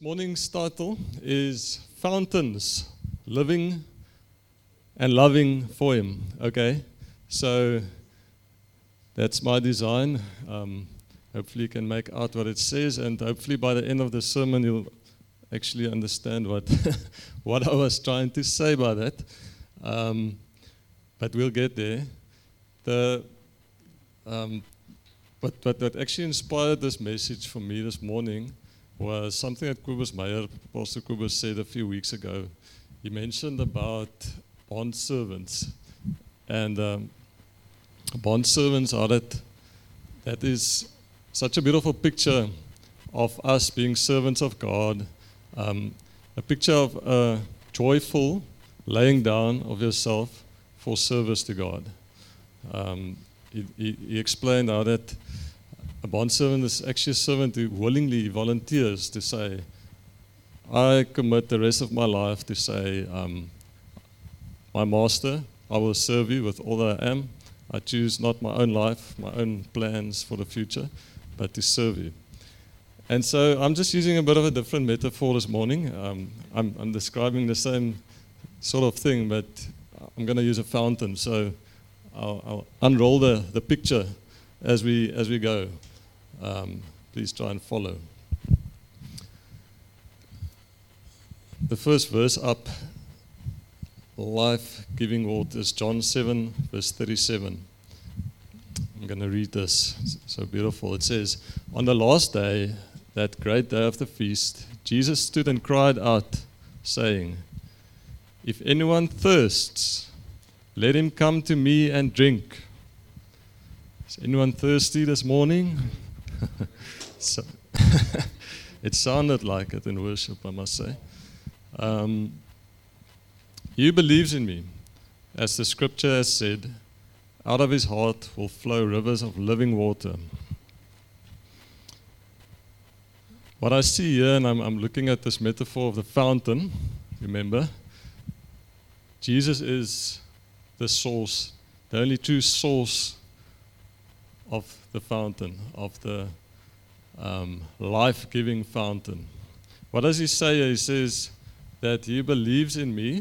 morning's title is Fountains, Living and Loving for Him. Okay, so that's my design. Hopefully you can make out what it says, and hopefully by the end of the sermon you'll actually understand what what I was trying to say by that. But we'll get there. What actually inspired this message for me this morning was something that Kobus Meyer, Pastor Kobus, said a few weeks ago. He mentioned about bond servants, and bond servants are that is such a beautiful picture of us being servants of God, a picture of a joyful laying down of yourself for service to God. He explained how that a bondservant is actually a servant who willingly volunteers to say, I commit the rest of my life to say, my master, I will serve you with all that I am. I choose not my own life, my own plans for the future, but to serve you. And so I'm just using a bit of a different metaphor this morning. I'm describing the same sort of thing, but I'm going to use a fountain. So I'll unroll the picture as we go. Please try and follow. The first verse up, life-giving waters, John 7, verse 37. I'm going to read this. It's so beautiful. It says, on the last day, that great day of the feast, Jesus stood and cried out, saying, if anyone thirsts, let him come to me and drink. Is anyone thirsty this morning? So it sounded like it in worship, I must say. He who believes in me, as the scripture has said, out of his heart will flow rivers of living water. What I see here, and I'm looking at this metaphor of the fountain, remember, Jesus is the source, the only true source of the fountain, of the life-giving fountain. What does he say? He says that he believes in me.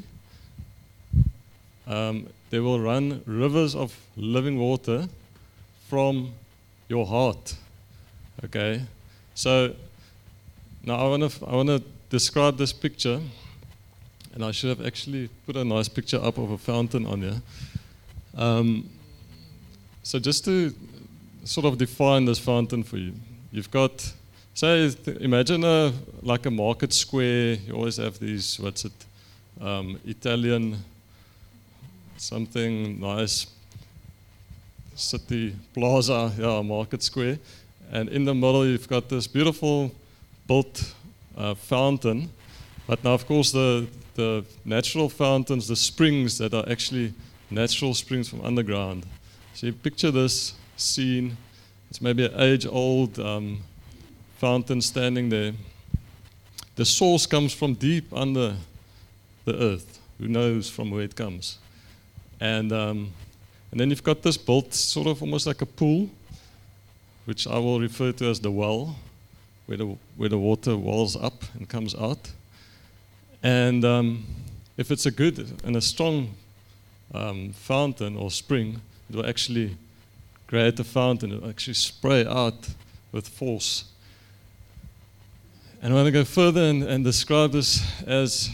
There will run rivers of living water from your heart. Okay, so now I want to describe this picture, and I should have actually put a nice picture up of a fountain on here. So just to sort of define this fountain for you, you've got, imagine like a market square. You always have these, Italian, something nice, city plaza, market square. And in the middle you've got this beautiful built fountain. But now of course the natural fountains, the springs that are actually natural springs from underground. So you picture this scene. It's maybe an age-old fountain standing there. The source comes from deep under the earth. Who knows from where it comes? And then you've got this built sort of almost like a pool, which I will refer to as the well, where the water wells up and comes out. And if it's a good and a strong fountain or spring, it will actually create a fountain. It will actually spray out with force. And I want to go further and describe this as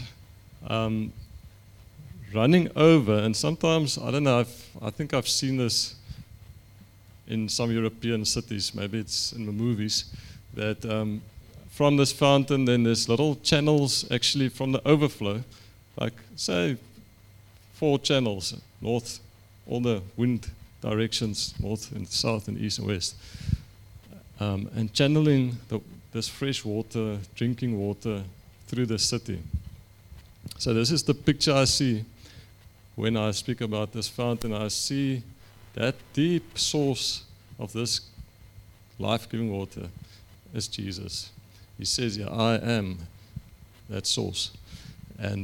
running over. And sometimes, I don't know, I think I've seen this in some European cities, maybe it's in the movies, that from this fountain then there's little channels actually from the overflow, like say 4 channels, north, all the wind directions, north and south and east and west, and channeling this fresh water, drinking water through the city. So this is the picture I see when I speak about this fountain. I see that deep source of this life-giving water is Jesus. He says, yeah, I am that source. And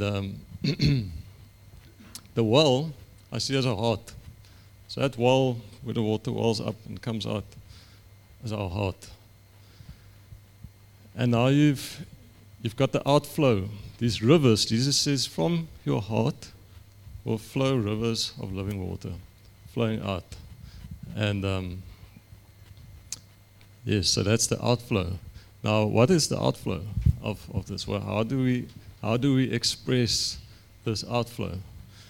the well, I see as a heart. So that well where the water wells up and comes out is our heart. And now you've you've got the outflow. These rivers, Jesus says, from your heart will flow rivers of living water, flowing out. And yes, so that's the outflow. Now, what is the outflow of this? Well, how do we express this outflow?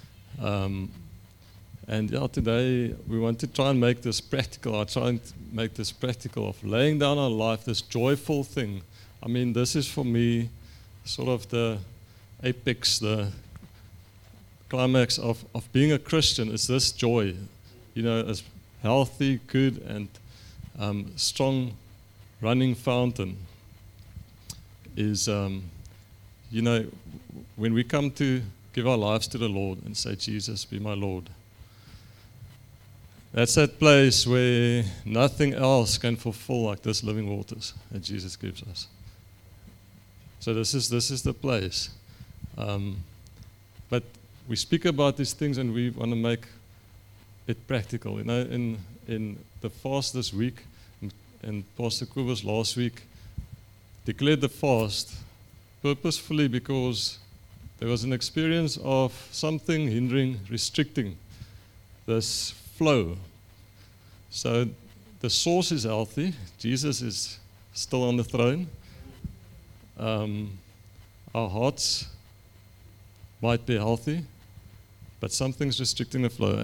And yeah, today we want to try and make this practical. I try and make this practical of laying down our life, this joyful thing. I mean, this is for me sort of the apex, the climax of being a Christian is this joy. You know, as healthy, good, and strong running fountain is, you know, when we come to give our lives to the Lord and say, Jesus, be my Lord. That's that place where nothing else can fulfill like this living waters that Jesus gives us. So this is the place. But we speak about these things and we want to make it practical. You know, in the fast this week, and Pastor Kubus last week declared the fast purposefully because there was an experience of something hindering, restricting this flow. So the source is healthy. Jesus is still on the throne. Our hearts might be healthy, but something's restricting the flow.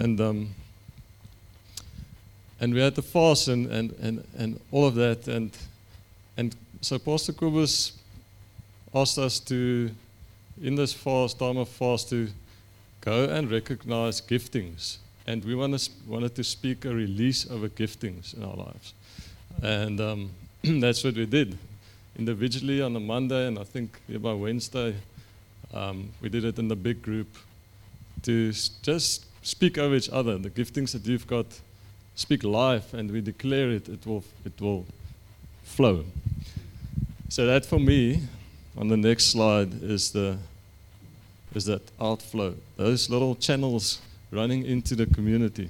And we had the fast and all of that. And so Pastor Kubus asked us to, in this fast, time of fast, to go and recognize giftings. And we wanted to speak a release over giftings in our lives. And that's what we did. Individually on a Monday, and I think by Wednesday, we did it in the big group to just speak over each other. The giftings that you've got, speak life, and we declare it will flow. So that for me, on the next slide, is that outflow. Those little channels running into the community.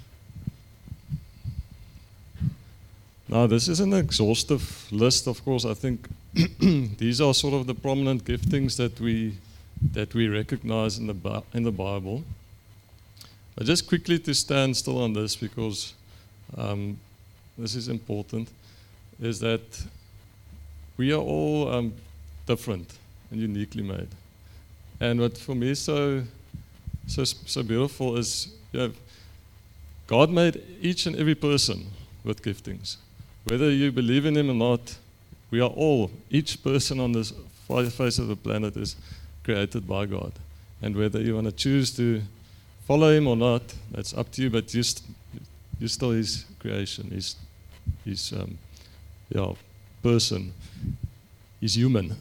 Now, this is an exhaustive list, of course. I think these are sort of the prominent giftings that we recognize in the Bible. But just quickly to stand still on this, because this is important, is that we are all different and uniquely made. And what for me is so beautiful is, you know, God made each and every person with giftings. Whether you believe in Him or not, we are all, each person on this face of the planet is created by God. And whether you want to choose to follow Him or not, that's up to you, but you're still His creation. He's person. He's human.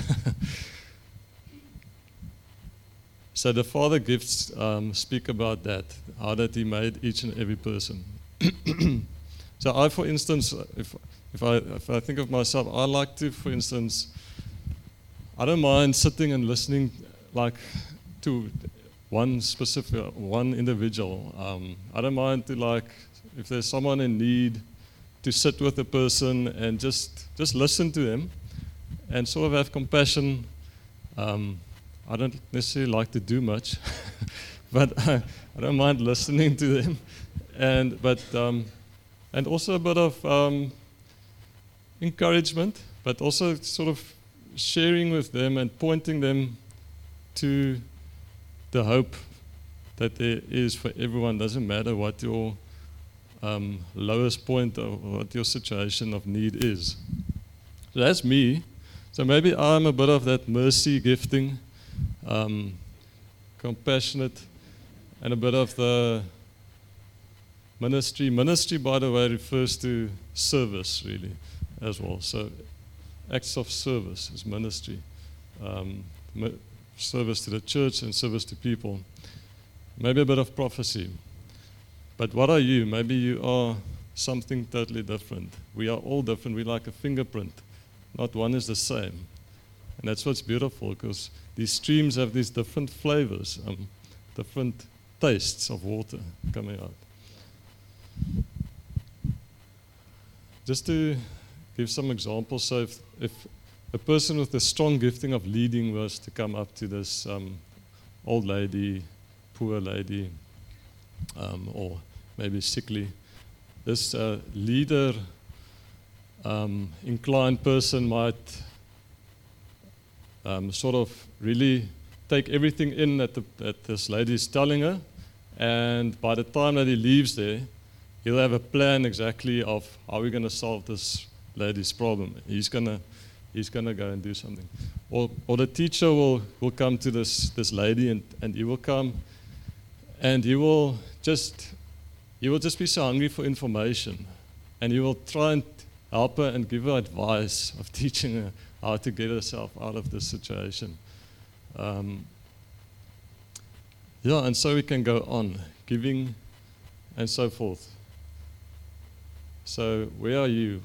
So the Father gifts speak about that, how that He made each and every person. So I, for instance, if I think of myself, I like to, for instance, I don't mind sitting and listening like to one individual. I don't mind to, like, if there's someone in need, to sit with a person and just listen to them and sort of have compassion. I don't necessarily like to do much, but I don't mind listening to them, and also a bit of encouragement, but also sort of sharing with them and pointing them to the hope that there is for everyone. Doesn't matter what your lowest point or what your situation of need is. So that's me. So maybe I'm a bit of that mercy gifting, compassionate, and a bit of the ministry. Ministry, by the way, refers to service, really, as well. So acts of service is ministry. Service to the church and service to people. Maybe a bit of prophecy. But what are you? Maybe you are something totally different. We are all different. We're like a fingerprint. Not one is the same. And that's what's beautiful, because these streams have these different flavors, different tastes of water coming out. Just to give some examples, so if a person with a strong gifting of leading was to come up to this old lady, poor lady, or maybe sickly. This leader inclined person might sort of really take everything in that this lady is telling her, and by the time that he leaves there, he'll have a plan exactly of how we're going to solve this lady's problem. He's gonna go and do something. Or the teacher will come to this lady, and he will come, and he will just be so hungry for information, and he will try and help her and give her advice of teaching her how to get herself out of this situation. And so we can go on, giving and so forth. So where are you?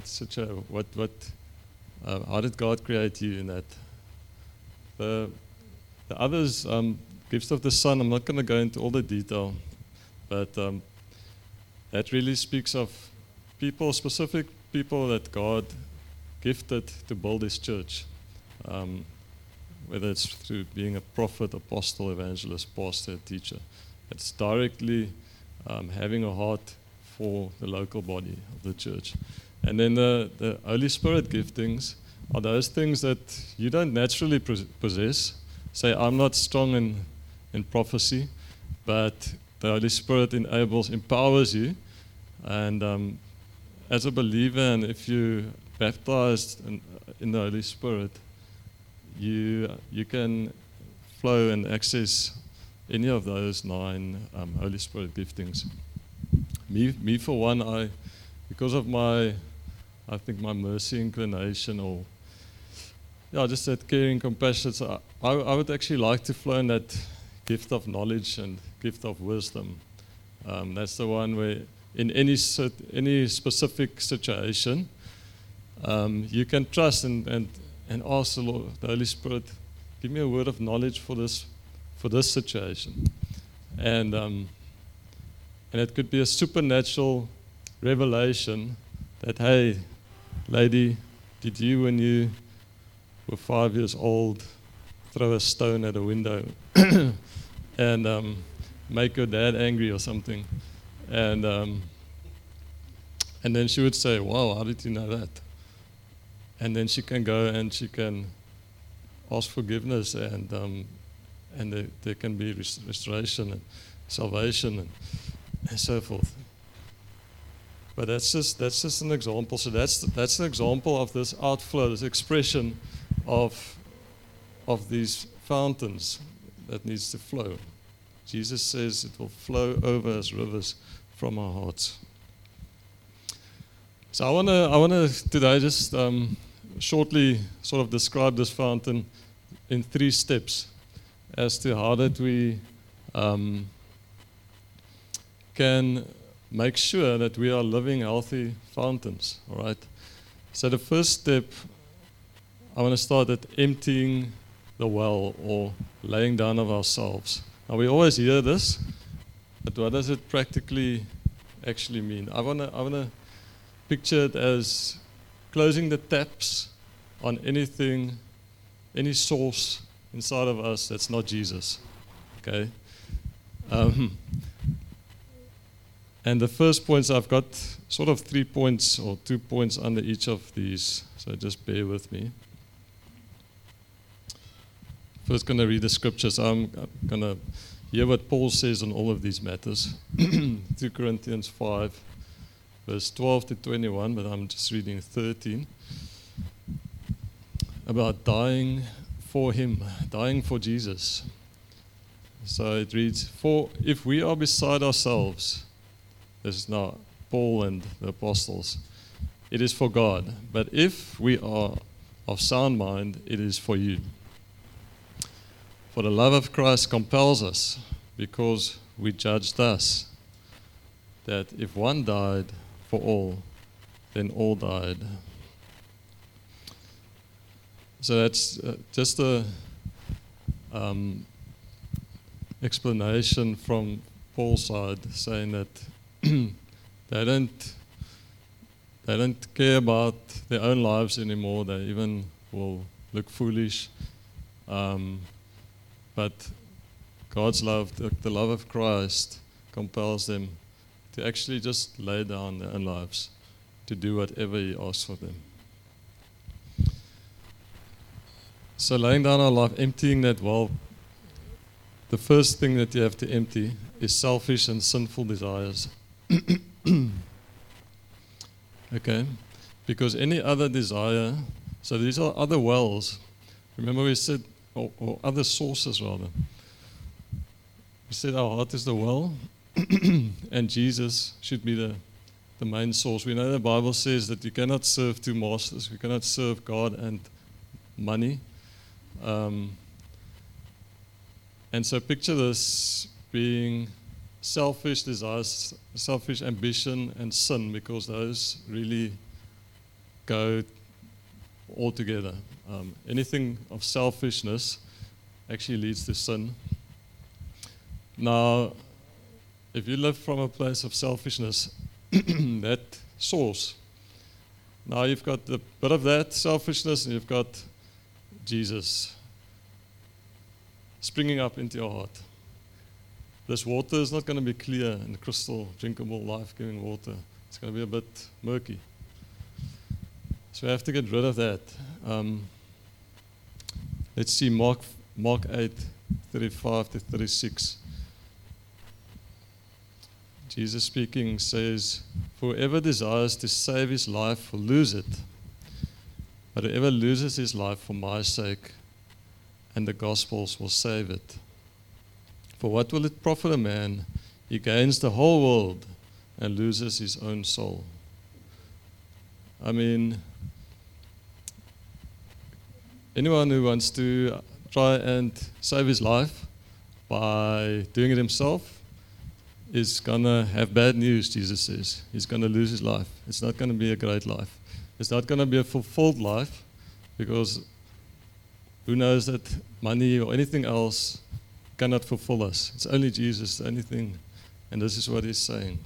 How did God create you in that? The others, gifts of the Son, I'm not going to go into all the detail, but that really speaks of specific people that God gifted to build His church. Whether it's through being a prophet, apostle, evangelist, pastor, teacher. It's directly having a heart for the local body of the church. And then the Holy Spirit giftings are those things that you don't naturally possess. Say, I'm not strong in prophecy, but the Holy Spirit empowers you. And as a believer, and if you're baptized in the Holy Spirit, you can flow and access any of those 9 Holy Spirit giftings. Me for one, because of my mercy inclination, or just that caring compassion, so I would actually like to flow in that gift of knowledge and gift of wisdom. That's the one where in any specific situation, you can trust and ask the Lord, the Holy Spirit, give me a word of knowledge for this situation. And it could be a supernatural revelation that, hey, lady, did you, when you were 5 years old, throw a stone at a window and make your dad angry or something? And then she would say, wow, how did you know that? And then she can go and she can ask forgiveness, and there can be restoration and salvation and so forth. But that's just an example. So that's an example of this outflow, this expression of these fountains that needs to flow. Jesus says it will flow over as rivers from our hearts. So I wanna today just shortly sort of describe this fountain in 3 steps as to how that we can make sure that we are living healthy fountains. All right. So the first step, I want to start at emptying the well, or laying down of ourselves. Now we always hear this, but what does it practically actually mean? I wanna picture it as closing the taps on anything, any source inside of us that's not Jesus. Okay. And the first points, I've got sort of 3 points or 2 points under each of these, so just bear with me. First, going to read the scriptures. I'm going to hear what Paul says on all of these matters. 2 Corinthians 5, verse 12 to 21, but I'm just reading 13. About dying for Him, dying for Jesus. So it reads, for if we are beside ourselves, this is now Paul and the apostles, it is for God. But if we are of sound mind, it is for you. For the love of Christ compels us, because we judge thus, that if one died for all, then all died. So that's just a explanation from Paul's side, saying that they don't care about their own lives anymore. They even will look foolish. But God's love, the love of Christ, compels them to actually just lay down their own lives, to do whatever He asks for them. So laying down our life, emptying that well, the first thing that you have to empty is selfish and sinful desires. Okay? Because any other desire, so these are other wells. Remember we said, or other sources rather. We said our heart is the well, and Jesus should be the main source. We know the Bible says that you cannot serve two masters. We cannot serve God and money. And so picture this being selfish desires, selfish ambition, and sin, because those really go all together. Anything of selfishness actually leads to sin. Now, if you live from a place of selfishness, that source, now you've got a bit of that selfishness and you've got Jesus springing up into your heart. This water is not going to be clear and crystal, drinkable, life-giving water. It's going to be a bit murky. So we have to get rid of that. Let's see Mark 8:35 to 36. Jesus speaking says, "For whoever desires to save his life will lose it. But whoever loses his life for my sake and the gospel's will save it. For what will it profit a man? He gains the whole world and loses his own soul." I mean, anyone who wants to try and save his life by doing it himself is going to have bad news, Jesus says. He's going to lose his life. It's not going to be a great life. It's not going to be a fulfilled life, because who knows that money or anything else cannot fulfill us. It's only Jesus, the only thing. And this is what he's saying.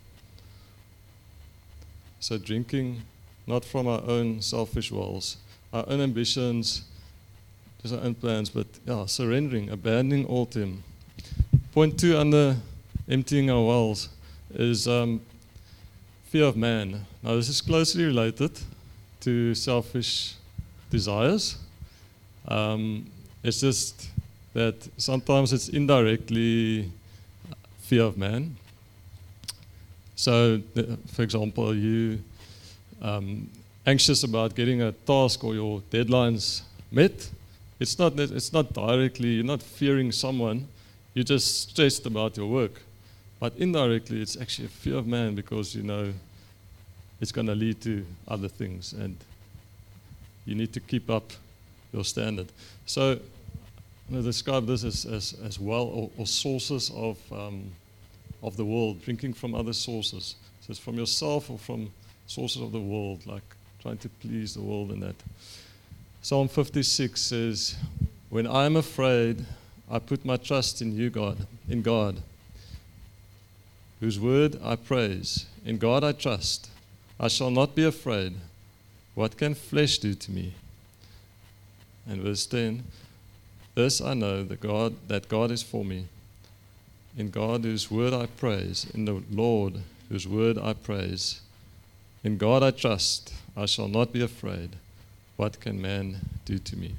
So drinking not from our own selfish wells, our own ambitions, just our own plans, but surrendering, abandoning all to Him. Point 2 under emptying our wells is fear of man. Now this is closely related to selfish desires. It's just that sometimes it's indirectly fear of man. So, for example, you anxious about getting a task or your deadlines met. It's not directly, you're not fearing someone, you're just stressed about your work. But indirectly, it's actually a fear of man, because you know it's going to lead to other things, and you need to keep up your standard. So, I'm going to describe this as well, or sources of the world, drinking from other sources. So it's from yourself or from sources of the world, like trying to please the world and that. Psalm 56 says, "When I am afraid, I put my trust in you, God, in God, whose word I praise. In God I trust. I shall not be afraid. What can flesh do to me?" And verse 10, "This I know, that God is for me. In God whose word I praise, in the Lord whose word I praise. In God I trust. I shall not be afraid. What can man do to me?"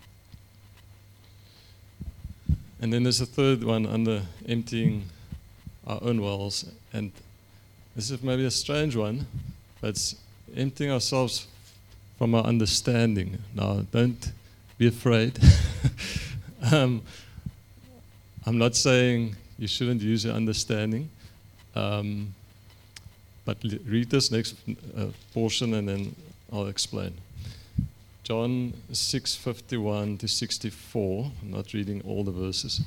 And then there's a third one under emptying our own wells. And this is maybe a strange one, but it's emptying ourselves from our understanding. Now, don't be afraid. I'm not saying you shouldn't use your understanding, but read this next portion and then I'll explain. John 6:51 to 64. I'm not reading all the verses.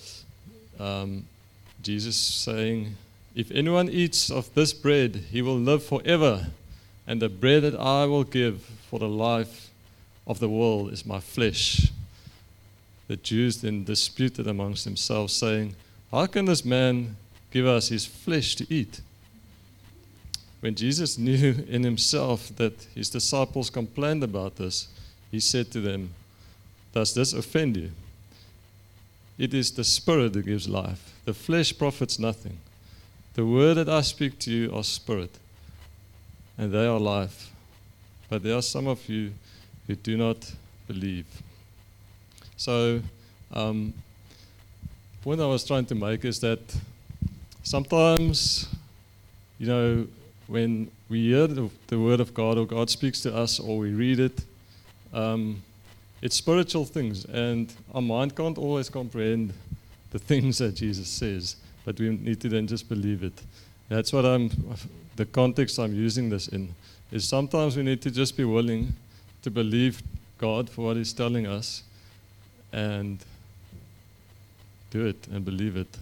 Jesus saying, "If anyone eats of this bread, he will live forever. And the bread that I will give for the life of the world is my flesh." The Jews then disputed amongst themselves, saying, "How can this man give us his flesh to eat?" When Jesus knew in himself that his disciples complained about this, He said to them, "Does this offend you? It is the Spirit who gives life. The flesh profits nothing. The word that I speak to you are spirit, and they are life. But there are some of you who do not believe." So, the point I was trying to make is that sometimes, when we hear the word of God, or God speaks to us, or we read it, it's spiritual things, and our mind can't always comprehend the things that Jesus says, but we need to then just believe it. That's what the context I'm using this in, is sometimes we need to just be willing to believe God for what He's telling us, and do it and believe it.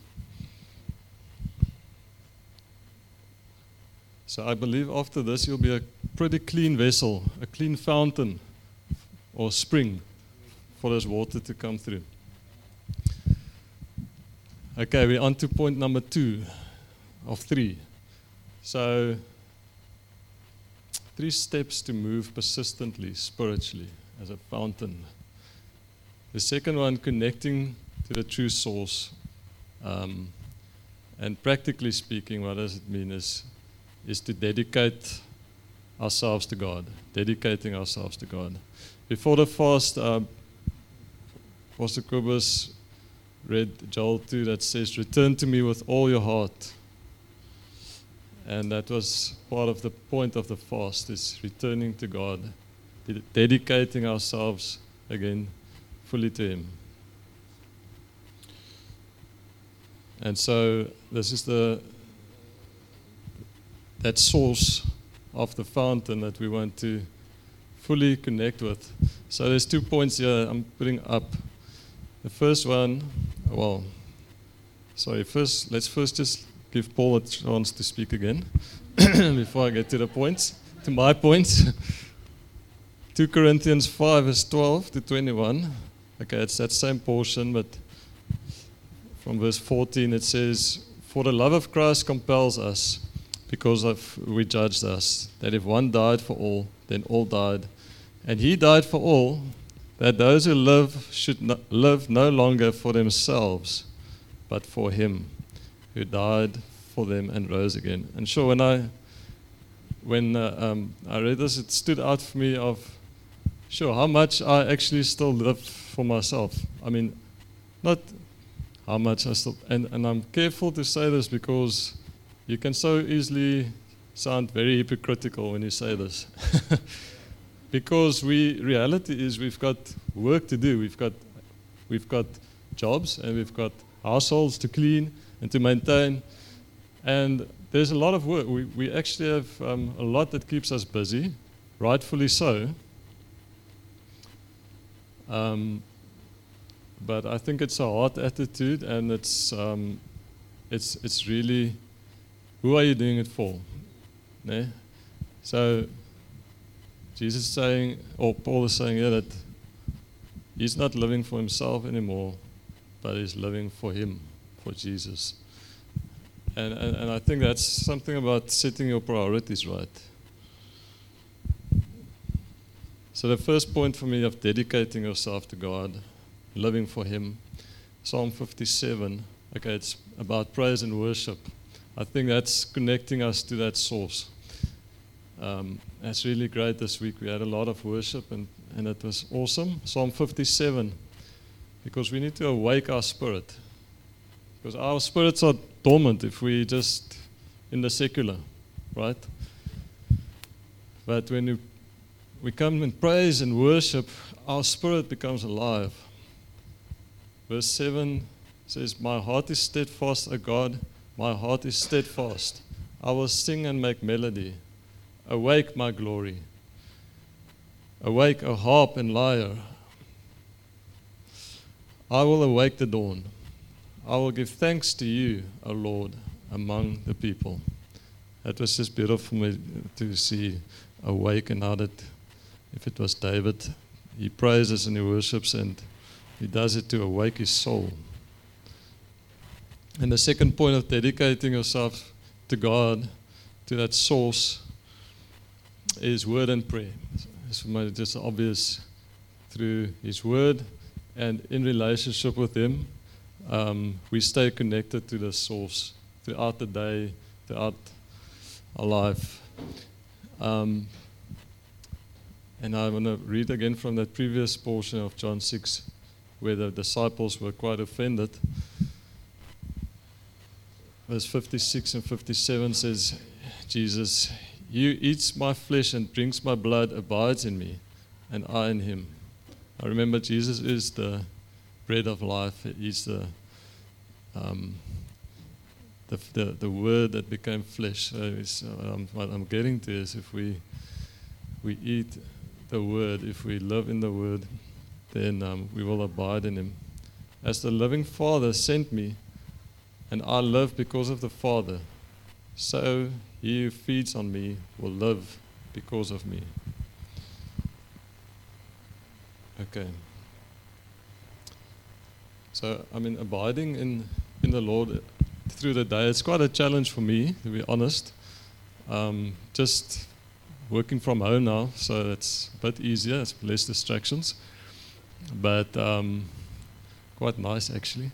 So I believe after this you'll be a pretty clean vessel, a clean fountain or spring for this water to come through. Okay, we're on to point number 2 of 3. So 3 steps to move persistently, spiritually, as a fountain. The second one, connecting to the true source. And practically speaking, what does it mean is to dedicate ourselves to God, dedicating ourselves to God. Before the fast, Pastor Kobus read Joel 2 that says, "Return to me with all your heart." And that was part of the point of the fast, is returning to God, dedicating ourselves again fully to Him. And so this is that source of the fountain that we want to fully connect with. So there's 2 points here I'm putting up. The first one, let's first just give Paul a chance to speak again before I get to the points, to my points. 2 Corinthians 5 verse 12 to 21. Okay, it's that same portion, but from verse 14 it says, "For the love of Christ compels us, because we judged us, that if one died for all, then all died. And He died for all, that those who live should live no longer for themselves, but for Him who died for them and rose again." And sure, when I read this, it stood out for me of, how much I actually still live for myself. I mean, not how much I still, and I'm careful to say this because you can so easily sound very hypocritical when you say this. Because reality is we've got work to do. We've got jobs, and we've got households to clean and to maintain. And there's a lot of work. We actually have a lot that keeps us busy, rightfully so. But I think it's a hard attitude, and it's really, who are you doing it for? Ne? So Jesus is saying, or Paul is saying here, that he's not living for himself anymore, but he's living for Him, for Jesus. And I think that's something about setting your priorities right. So the first point for me of dedicating yourself to God, living for Him, Psalm 57, okay, it's about praise and worship. I think that's connecting us to that source. That's really great this week. We had a lot of worship, and it was awesome. Psalm 57, because we need to awake our spirit. Because our spirits are dormant if we just in the secular, right? But when we come in praise and worship, our spirit becomes alive. Verse 7 says, "My heart is steadfast, O God, my heart is steadfast. I will sing and make melody. Awake, my glory. Awake, O harp and lyre. I will awake the dawn. I will give thanks to you, O Lord, among the people." That was just beautiful for me to see awake, and how that, if it was David, he praises and he worships, and he does it to awake his soul. And the second point of dedicating yourself to God, to that source, is word and prayer. is for me just obvious through His Word, and in relationship with Him, we stay connected to the source throughout the day, throughout our life. And I want to read again from that previous portion of John 6, where the disciples were quite offended. Verse 56 and 57 says, Jesus, "He who eats my flesh and drinks my blood abides in me, and I in him." I remember Jesus is the bread of life. He's the Word that became flesh. So what I'm getting to is, if we eat the Word, if we live in the Word, then we will abide in Him. As the living Father sent me, and I live because of the Father, so he who feeds on me will live because of me. Okay. So, abiding in the Lord through the day, it's quite a challenge for me, to be honest. Just working from home now, so it's a bit easier, it's less distractions. But quite nice, actually.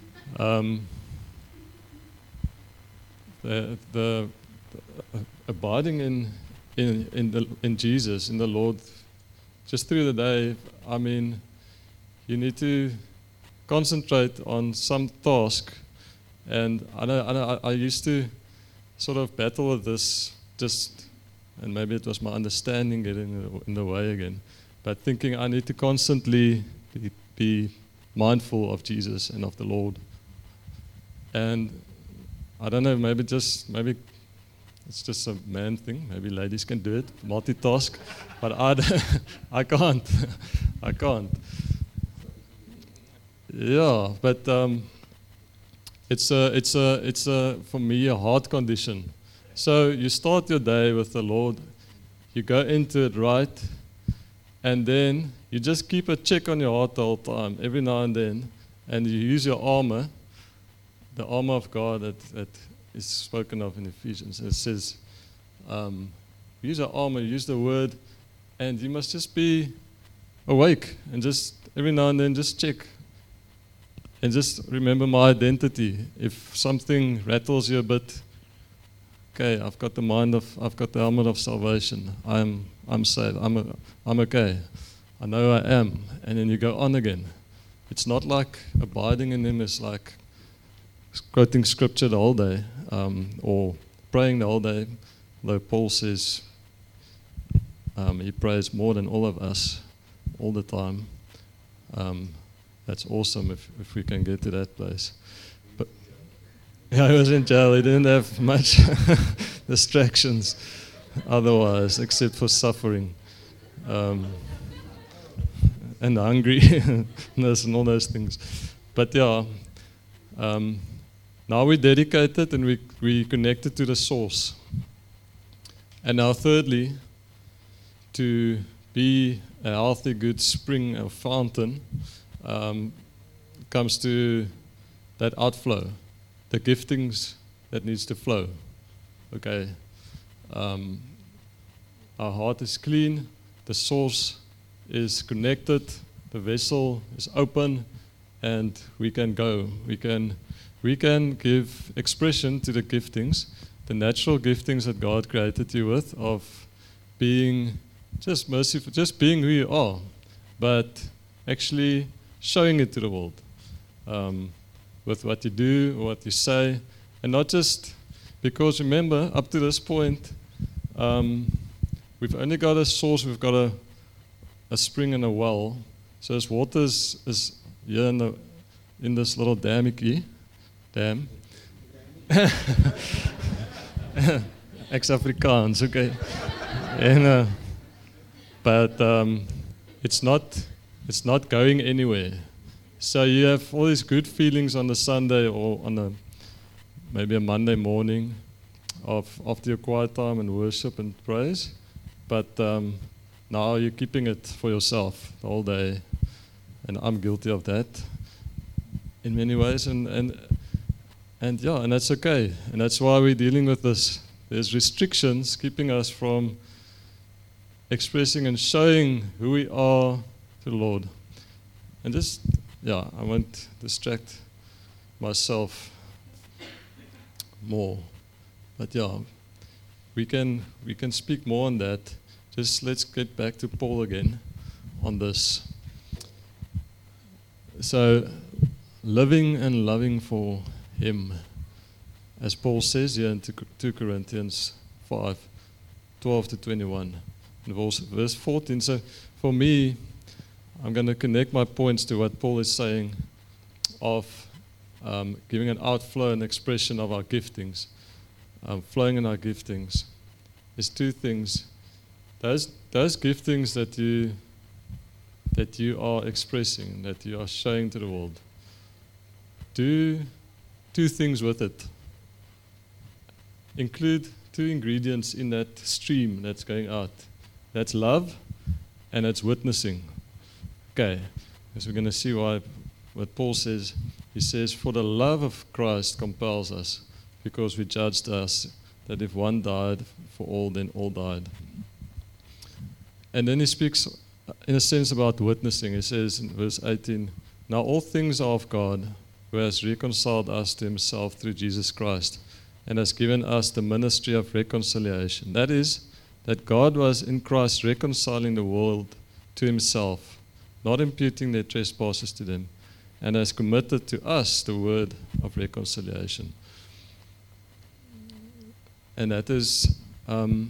The abiding in Jesus, in the Lord, just through the day, you need to concentrate on some task. And I used to sort of battle with this, and maybe it was my understanding getting in the way again, but thinking I need to constantly be mindful of Jesus and of the Lord. And I don't know, maybe it's just a man thing. Maybe ladies can do it, multitask, but I can't. I can't. Yeah, but it's for me a heart condition. So you start your day with the Lord, you go into it right, and then you just keep a check on your heart the whole time, every now and then, and you use your armor, the armor of God that is spoken of in Ephesians. It says, use your armor, use the Word, and you must just be awake, and just every now and then just check. And just remember my identity. If something rattles you a bit, okay, I've got the helmet of salvation. I'm saved. I'm okay. I know I am. And then you go on again. It's not like abiding in Him is like quoting scripture the whole day, or praying the whole day. Though Paul says he prays more than all of us all the time. That's awesome if we can get to that place. But yeah, he was in jail. He didn't have much distractions otherwise, except for suffering and hungry and all those things. But yeah, now we're dedicated and we connected to the source. And now thirdly, to be a healthy, good spring or fountain, comes to that outflow, the giftings that needs to flow. Okay, our heart is clean, the source is connected, the vessel is open, and we can go. We can give expression to the giftings, the natural giftings that God created you with, of being just merciful, just being who you are, but actually showing it to the world with what you do or what you say, and not just because, remember, up to this point, we've only got a source, we've got a spring and a well. So this water is here in this little dam. Ex-Afrikaans, okay. And, but it's not going anywhere. So you have all these good feelings on a Sunday or on maybe a Monday morning after your quiet time and worship and praise, but now you're keeping it for yourself the whole day, and I'm guilty of that in many ways, and that's okay, and that's why we're dealing with this. There's restrictions keeping us from expressing and showing who we are to the Lord. And just, I won't distract myself more. But we can speak more on that. Just let's get back to Paul again on this. So, living and loving for Him, as Paul says here in 2 Corinthians 5, 12 to 21, and verse 14. So, for me, I'm going to connect my points to what Paul is saying of giving an outflow and expression of our giftings, flowing in our giftings. There's two things. Those giftings that you are expressing, that you are showing to the world, do two things with it. Include two ingredients in that stream that's going out. That's love and that's witnessing. Okay, so we're going to see what Paul says. He says, for the love of Christ compels us, because we judged us that if one died for all, then all died. And then he speaks, in a sense, about witnessing. He says in verse 18, now all things are of God, who has reconciled us to Himself through Jesus Christ, and has given us the ministry of reconciliation. That is, that God was in Christ reconciling the world to Himself, not imputing their trespasses to them, and has committed to us the word of reconciliation. And that is, the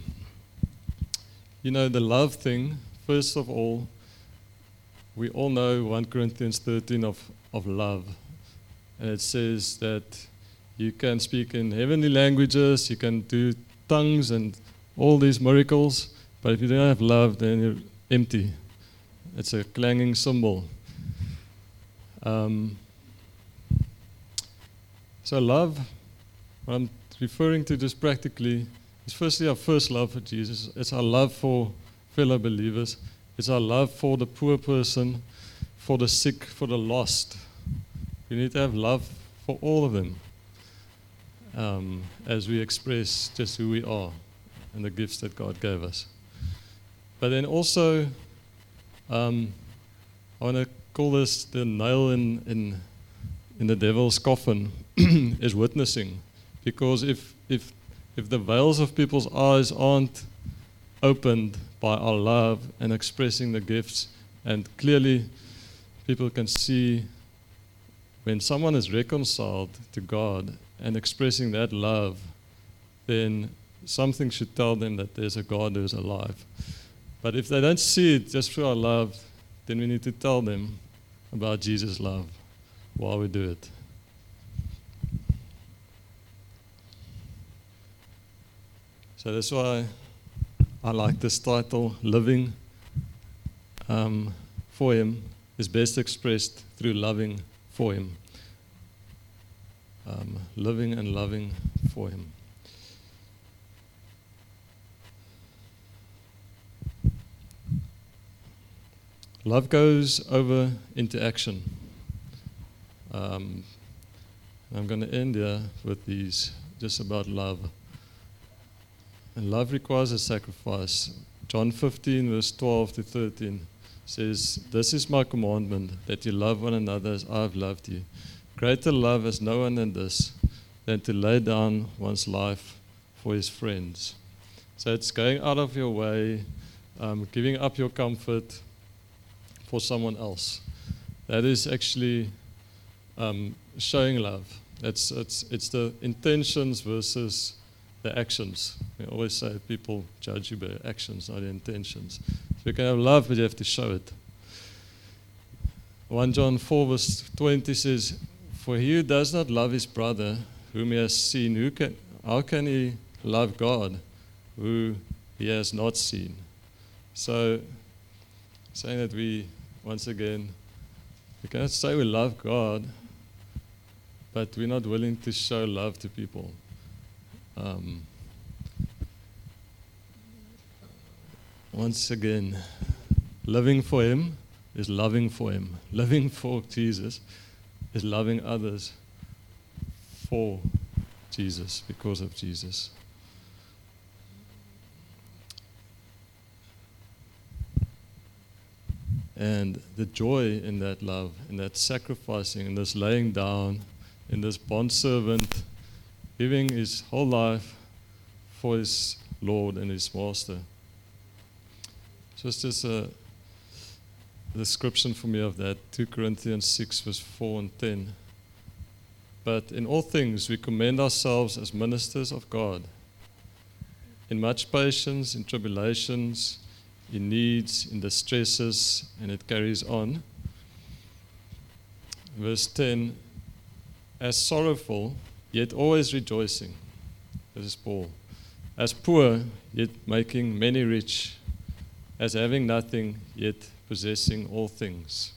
love thing. First of all, we all know 1 Corinthians 13 of love. And it says that you can speak in heavenly languages, you can do tongues and all these miracles, but if you don't have love, then you're empty. It's a clanging cymbal. So love, what I'm referring to just practically, is firstly our first love for Jesus. It's our love for fellow believers. It's our love for the poor person, for the sick, for the lost. We need to have love for all of them as we express just who we are and the gifts that God gave us. But then also, I want to call this the nail in the devil's coffin is witnessing. Because if the veils of people's eyes aren't opened by our love and expressing the gifts, and clearly people can see when someone is reconciled to God and expressing that love, then something should tell them that there's a God who's alive. But if they don't see it just through our love, then we need to tell them about Jesus' love while we do it. So that's why I like this title, Living for Him, is best expressed through loving for Him. Living and loving for Him. Love goes over into action. I'm going to end here with these, just about love. And love requires a sacrifice. John 15, verse 12 to 13 says, this is my commandment, that you love one another as I have loved you. Greater love has no one than this, than to lay down one's life for his friends. So it's going out of your way, giving up your comfort for someone else. That is actually showing love. It's the intentions versus the actions. We always say people judge you by actions, not intentions. So you can have love, but you have to show it. 1 John 4 verse 20 says, for he who does not love his brother, whom he has seen, how can he love God, who he has not seen? So, saying that we cannot say we love God, but we're not willing to show love to people. Once again, living for Him is loving for Him. Living for Jesus is loving others for Jesus, because of Jesus. And the joy in that love, in that sacrificing, in this laying down, in this bondservant giving his whole life for his Lord and his Master. So it's just a description for me of that, 2 Corinthians 6, verse 4 and 10. But in all things we commend ourselves as ministers of God, in much patience, in tribulations, in needs, in distresses, and it carries on. Verse 10, as sorrowful, yet always rejoicing. This is Paul. As poor, yet making many rich. As having nothing, yet possessing all things.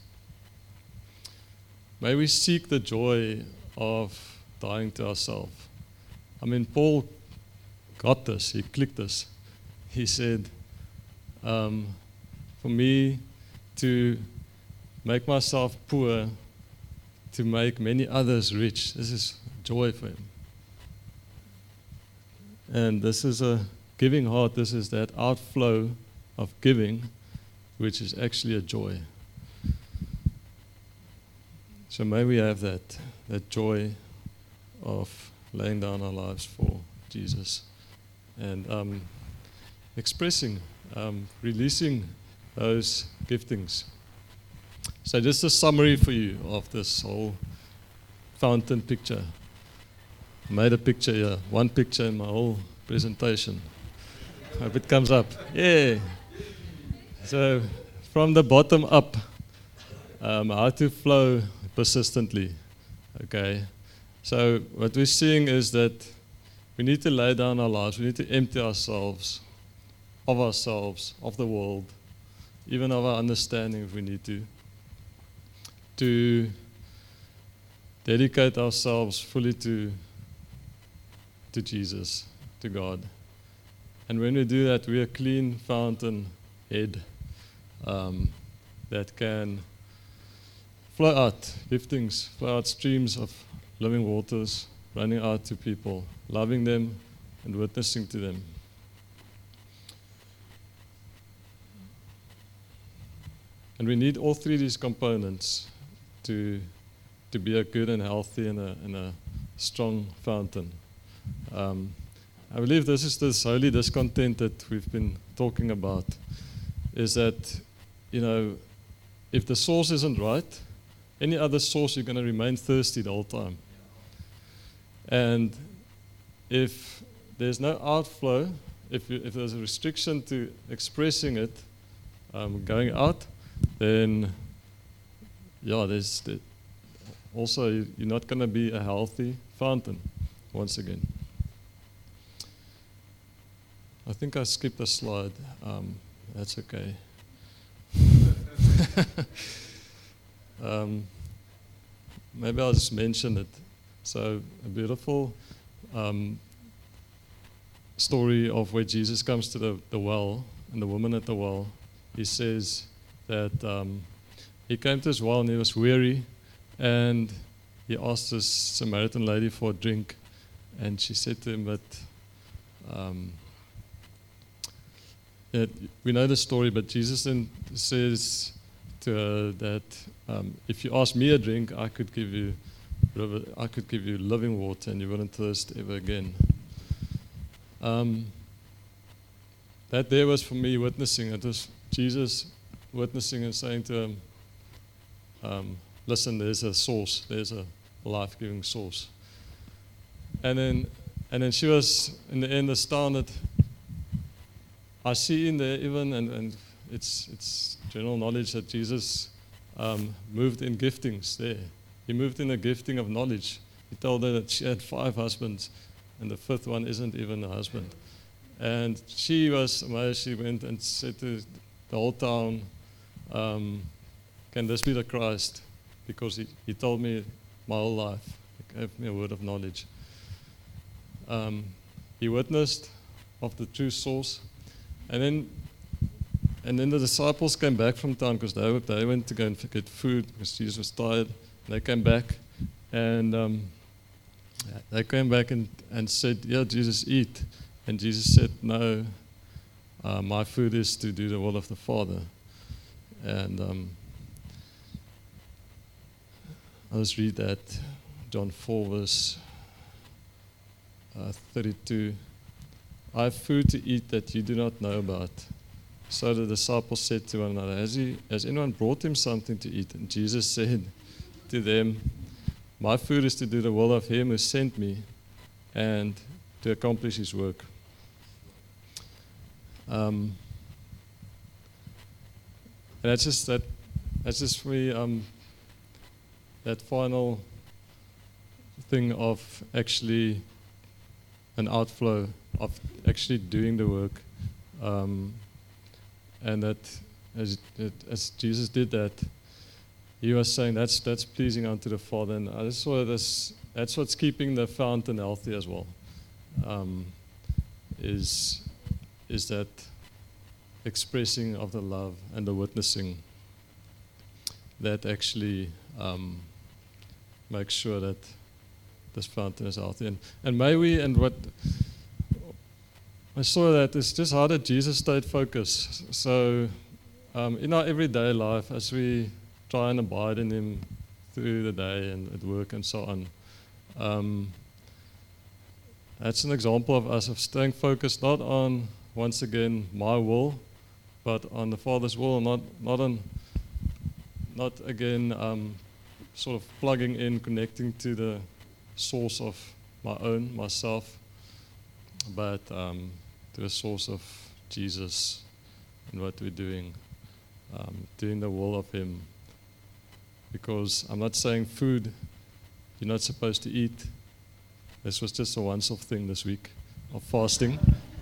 May we seek the joy of dying to ourselves. I mean, Paul got this, he clicked this. He said, for me to make myself poor, to make many others rich, this is joy for him. And this is a giving heart, this is that outflow of giving, which is actually a joy. So may we have that joy of laying down our lives for Jesus and expressing, releasing those giftings. So just a summary for you of this whole fountain picture. I made a picture here, one picture in my whole presentation. Hope it comes up. Yeah. So from the bottom up, how to flow persistently. Okay. So what we're seeing is that we need to lay down our lives. We need to empty ourselves, of the world, even of our understanding if we need to dedicate ourselves fully to Jesus, to God. And when we do that, we're a clean fountain head that can flow out giftings, flow out streams of living waters, running out to people, loving them and witnessing to them. And we need all three of these components to be a good and healthy and a strong fountain. I believe this is this holy discontent that we've been talking about, is that, if the source isn't right, any other source, you're going to remain thirsty the whole time. And if there's no outflow, if there's a restriction to expressing it, going out, then also you're not going to be a healthy fountain once again. I think I skipped a slide. That's okay. Maybe I'll just mention it. So a beautiful story of where Jesus comes to the well, and the woman at the well. He says that he came to his well and he was weary, and he asked this Samaritan lady for a drink, and she said to him that we know the story, but Jesus then says to her that if you ask me a drink, I could give you living water, and you wouldn't thirst ever again. That there was for me witnessing. It was Jesus witnessing and saying to him, listen, there's a source, there's a life-giving source. And then she was in the end astounded. I see in there even, and it's general knowledge that Jesus moved in giftings there. He moved in a gifting of knowledge. He told her that she had 5 husbands, and the 5th one isn't even a husband. And she was amazed. She went and said to the whole town, can this be the Christ? Because he told me my whole life. He gave me a word of knowledge. He witnessed of the true source. And then the disciples came back from town because they went to go and get food because Jesus was tired. They came back and said, yeah, Jesus, eat. And Jesus said, no, my food is to do the will of the Father. And I'll just read that, John 4, verse 32. I have food to eat that you do not know about. So the disciples said to one another, has anyone brought him something to eat? And Jesus said to them, my food is to do the will of him who sent me and to accomplish his work. And that's just for me, that final thing of actually an outflow of actually doing the work, and that as Jesus did that, he was saying that's pleasing unto the Father, and I just saw that's what's keeping the fountain healthy as well, is that expressing of the love and the witnessing that actually makes sure that this fountain is healthy. And may we, and what I saw that is just how did Jesus stayed focused. So in our everyday life, as we try and abide in him through the day and at work and so on, that's an example of us of staying focused not on, once again, my will, but on the Father's will, not again sort of plugging in, connecting to the source of myself, but to the source of Jesus and what we're doing the will of him. Because I'm not saying food you're not supposed to eat. This was just a once-off thing this week of fasting.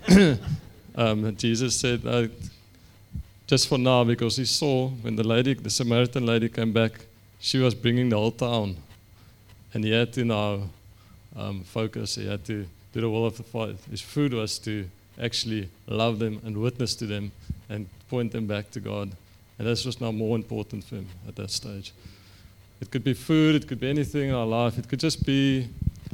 Jesus said, just for now, because he saw when the Samaritan lady came back, she was bringing the whole town. And he had to now focus, he had to do the will of the Father. His food was to actually love them and witness to them and point them back to God. And this was now more important for him at that stage. It could be food, it could be anything in our life. It could just be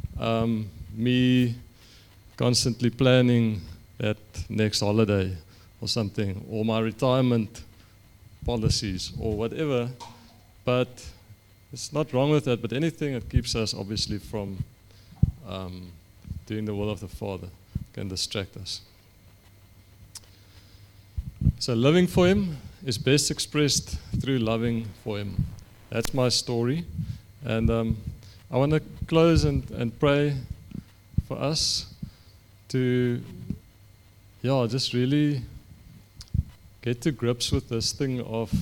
me constantly planning that next holiday or something, or my retirement policies or whatever. But it's not wrong with that, but anything that keeps us obviously from doing the will of the Father can distract us. So living for him is best expressed through loving for him. That's my story. And I want to close and pray for us to just really get to grips with this thing of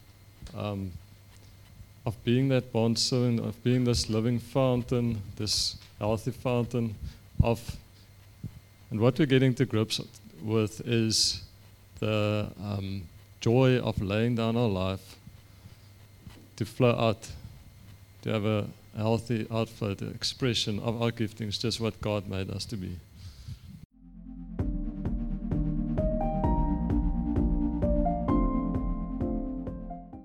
being that bondservant, of being this living fountain, this healthy fountain and what we're getting to grips with is the joy of laying down our life to flow out, to have a healthy outflow, the expression of our giftings, just what God made us to be.